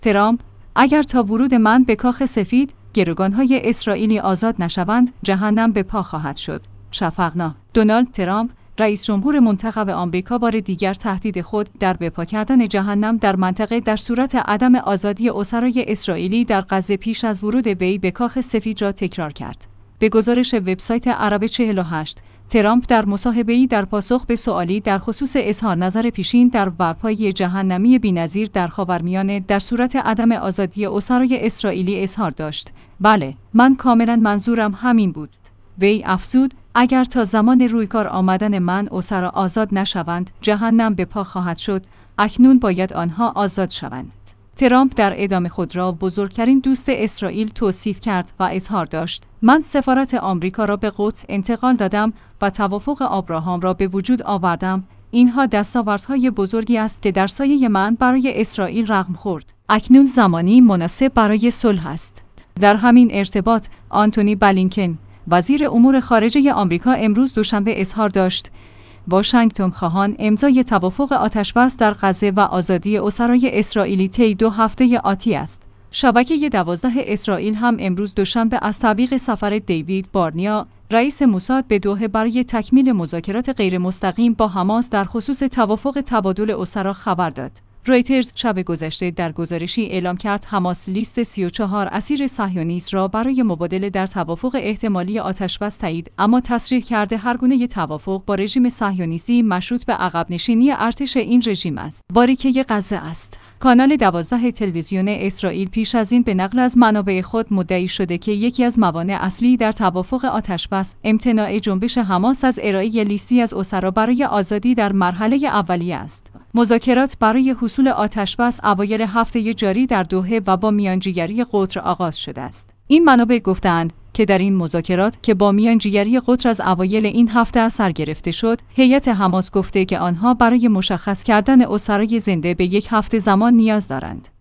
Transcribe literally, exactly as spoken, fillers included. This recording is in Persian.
ترامپ: اگر تا ورود من به کاخ سفید گروگان‌های اسرائیلی آزاد نشوند، جهنم به پا خواهد شد. شفقنا. دونالد ترامپ، رئیس جمهور منتخب آمریکا، بار دیگر تهدید خود در بپا کردن جهنم در منطقه در صورت عدم آزادی اسرای اسرائیلی در غزه پیش از ورود وی به کاخ سفید را تکرار کرد. به گزارش وبسایت عرب چهل و هشت، ترامپ در مصاحبه‌ای در پاسخ به سوالی در خصوص اظهار نظر پیشین در برپایی جهنمی بی‌نظیر در خاورمیانه در صورت عدم آزادی اسرای اسرائیلی اظهار داشت: بله، من کاملا منظورم همین بود. وی افزود: اگر تا زمان رویکار آمدن من اسرا آزاد نشوند، جهنم به پا خواهد شد. اکنون باید آنها آزاد شوند. ترامپ در ادامه خود را بزرگترین دوست اسرائیل توصیف کرد و اظهار داشت: من سفارت آمریکا را به قدس انتقال دادم و توافق آبراهام را به وجود آوردم. اینها دستاوردهای بزرگی است که در سایه من برای اسرائیل رقم خورد. اکنون زمانی مناسب برای صلح است. در همین ارتباط، آنتونی بلینکن، وزیر امور خارجه آمریکا، امروز دوشنبه اظهار داشت: واشنگتن خواهان امضای توافق آتش‌بس در غزه و آزادی اسرای اسرائیلی طی دو هفته آتی است. شبکه دوازده اسرائیل هم امروز دوشنبه از تعلیق سفر دیوید بارنیا، رئیس موساد، به دوحه برای تکمیل مذاکرات غیرمستقیم با حماس در خصوص توافق تبادل اسرا خبر داد. رویترز شب گذشته در گزارشی اعلام کرد حماس لیست سی و چهار اسیر صهیونیست را برای مبادله در توافق احتمالی آتش‌بس تایید، اما تصریح کرده هر گونه توافق با رژیم صهیونیستی مشروط به عقب نشینی ارتش این رژیم است. باریکه غزه است. کانال دوازده تلویزیون اسرائیل پیش از این به نقل از منابع خود مدعی شده که یکی از موانع اصلی در توافق آتش‌بس امتناع جنبش حماس از ارائه لیستی از اسرا برای آزادی در مرحله اولیه است. مذاکرات برای حصول آتش‌بس اوایل هفته جاری در دوحه و با میانجیگری قطر آغاز شده است. این منابع گفتند که در این مذاکرات که با میانجیگری قطر از اوایل این هفته سر گرفته شد، هیئت حماس گفته که آنها برای مشخص کردن اسرای زنده به یک هفته زمان نیاز دارند.